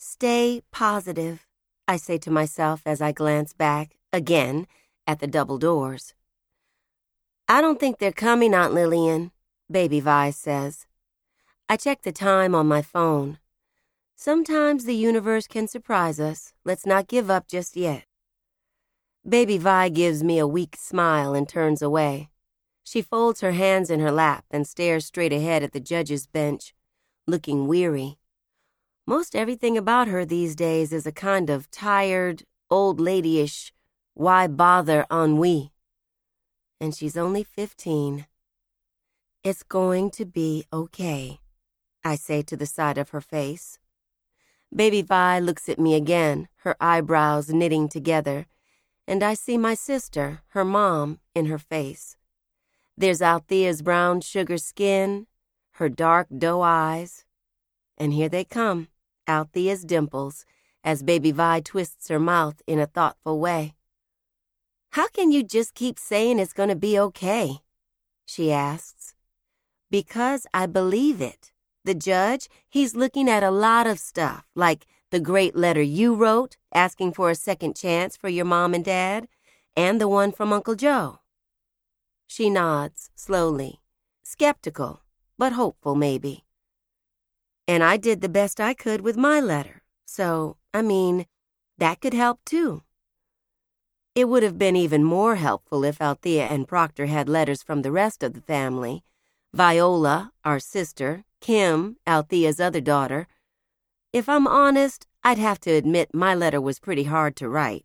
Stay positive, I say to myself as I glance back, again, at the double doors. I don't think they're coming, Aunt Lillian, Baby Vi says. I check the time on my phone. Sometimes the universe can surprise us. Let's not give up just yet. Baby Vi gives me a weak smile and turns away. She folds her hands in her lap and stares straight ahead at the judge's bench, looking weary. Most everything about her these days is a kind of tired, old ladyish, why bother ennui. And she's only 15. It's going to be okay, I say to the side of her face. Baby Vi looks at me again, her eyebrows knitting together, and I see my sister, her mom, in her face. There's Althea's brown sugar skin, her dark doe eyes, and here they come, Althea's dimples, as Baby Vi twists her mouth in a thoughtful way. How can you just keep saying it's going to be okay? She asks. Because I believe it. The judge, he's looking at a lot of stuff, like the great letter you wrote asking for a second chance for your mom and dad, and the one from Uncle Joe. She nods, slowly, skeptical, but hopeful maybe. And I did the best I could with my letter, so, that could help too. It would have been even more helpful if Althea and Proctor had letters from the rest of the family. Viola, our sister, Kim, Althea's other daughter. If I'm honest, I'd have to admit my letter was pretty hard to write.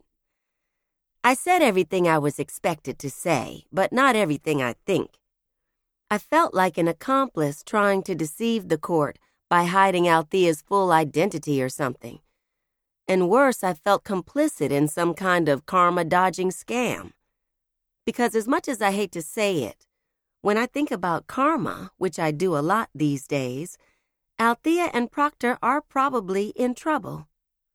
I said everything I was expected to say, but not everything I think. I felt like an accomplice trying to deceive the court by hiding Althea's full identity or something. And worse, I felt complicit in some kind of karma-dodging scam. Because as much as I hate to say it, when I think about karma, which I do a lot these days, Althea and Proctor are probably in trouble.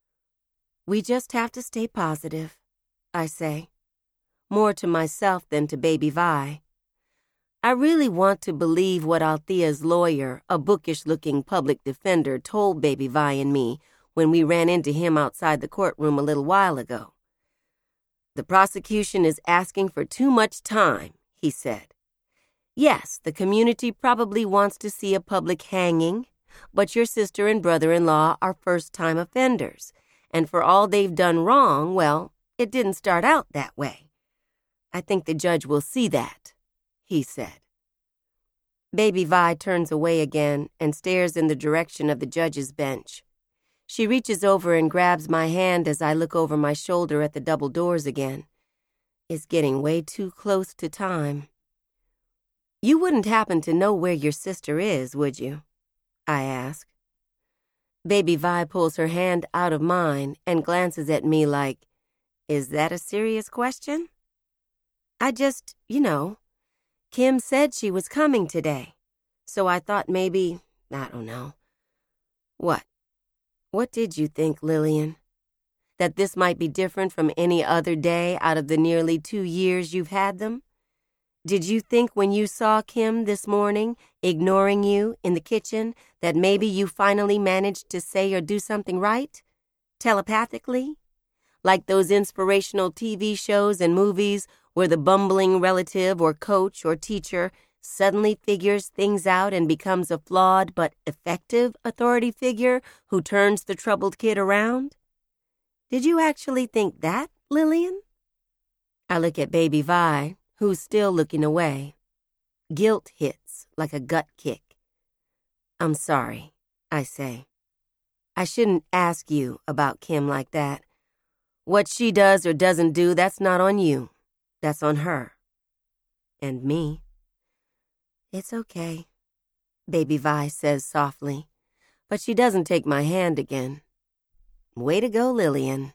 We just have to stay positive, I say, more to myself than to Baby Vi. I really want to believe what Althea's lawyer, a bookish-looking public defender, told Baby Vi and me when we ran into him outside the courtroom a little while ago. The prosecution is asking for too much time, he said. Yes, the community probably wants to see a public hanging, but your sister and brother-in-law are first-time offenders, and for all they've done wrong, well, it didn't start out that way. I think the judge will see that, he said. Baby Vi turns away again and stares in the direction of the judge's bench. She reaches over and grabs my hand as I look over my shoulder at the double doors again. It's getting way too close to time. You wouldn't happen to know where your sister is, would you? I ask. Baby Vi pulls her hand out of mine and glances at me like, is that a serious question? I just, Kim said she was coming today, so I thought maybe, I don't know. What? What did you think, Lillian? That this might be different from any other day out of the nearly 2 years you've had them? Did you think when you saw Kim this morning, ignoring you in the kitchen, that maybe you finally managed to say or do something right? Telepathically? Like those inspirational TV shows and movies where the bumbling relative or coach or teacher suddenly figures things out and becomes a flawed but effective authority figure who turns the troubled kid around? Did you actually think that, Lillian? I look at Baby Vi, who's still looking away. Guilt hits like a gut kick. I'm sorry, I say. I shouldn't ask you about Kim like that. What she does or doesn't do, that's not on you. That's on her. And me. It's okay, Baby Vi says softly, but she doesn't take my hand again. Way to go, Lillian.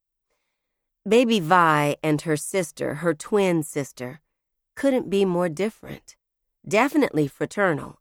Baby Vi and her sister, her twin sister, couldn't be more different. Definitely fraternal.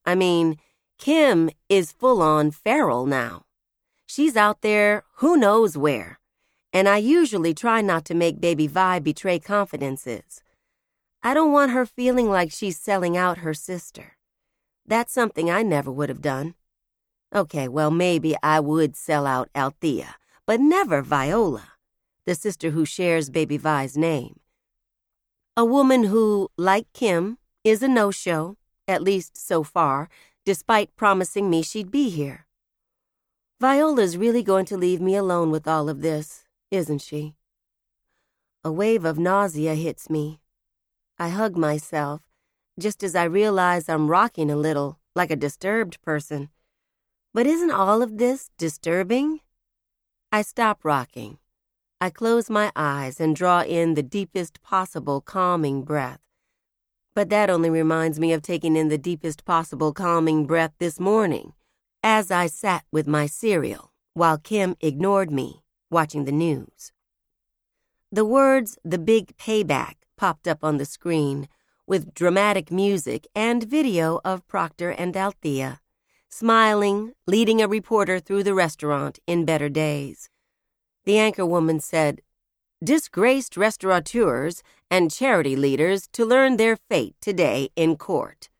Kim is full-on feral now. She's out there who knows where, and I usually try not to make Baby Vi betray confidences. I don't want her feeling like she's selling out her sister. That's something I never would have done. Okay, well, maybe I would sell out Althea, but never Viola, the sister who shares Baby Vi's name. A woman who, like Kim, is a no-show, at least so far, despite promising me she'd be here. Viola's really going to leave me alone with all of this, isn't she? A wave of nausea hits me. I hug myself, just as I realize I'm rocking a little, like a disturbed person. But isn't all of this disturbing? I stop rocking. I close my eyes and draw in the deepest possible calming breath. But that only reminds me of taking in the deepest possible calming breath this morning, as I sat with my cereal while Kim ignored me, watching the news. The words "the big payback" popped up on the screen, with dramatic music and video of Proctor and Althea, smiling, leading a reporter through the restaurant in better days. The anchorwoman said, "Disgraced restaurateurs and charity leaders to learn their fate today in court."